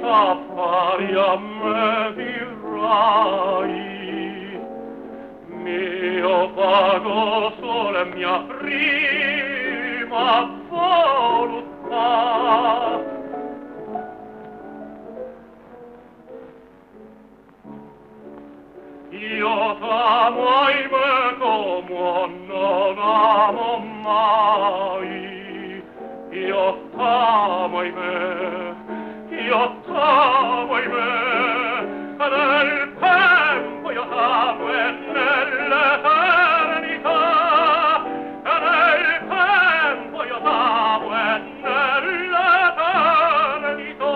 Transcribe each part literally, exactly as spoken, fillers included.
affari a me dirai, mio pago sole mia prima voluttà. Io t'amo ahimè come non amo mai, io t'amo ahimè, io t'amo ahimè, nel tempo io t'amo e nell'eternità, nel tempo io t'amo e nell'eternità.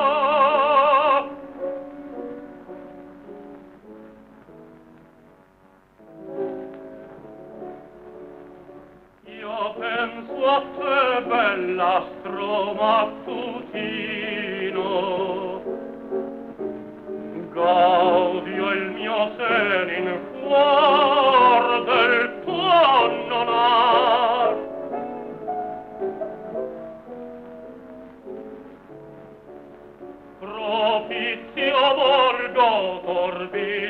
Io penso a te, bellastro mattutino, gaudio il mio sen in fuor del tuo nonar. Propizio volgo torbino